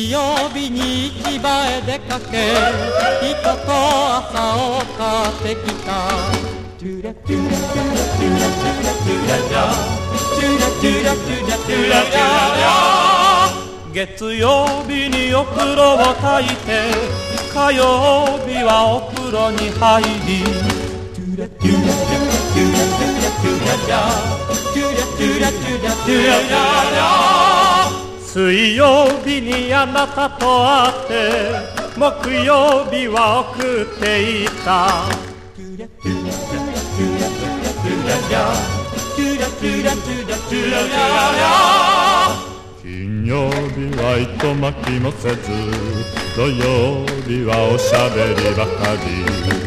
日曜日に市場へ出かけ人と朝を買ってきたトゥラトゥラトゥラトゥラトゥラトゥラトゥラトゥラトゥラトゥラトゥラ月曜日にお風呂を炊いて火曜日はお風呂に入りトゥラトゥラトゥラトゥラトゥラトゥラトゥラトゥラトゥラトゥラ水曜日にあなたと会って木曜日は送っていたトゥラトゥラトゥラトゥラトゥラトゥラトゥラトゥラトゥラ金曜日は糸巻きもせず土曜日はおしゃべりばかり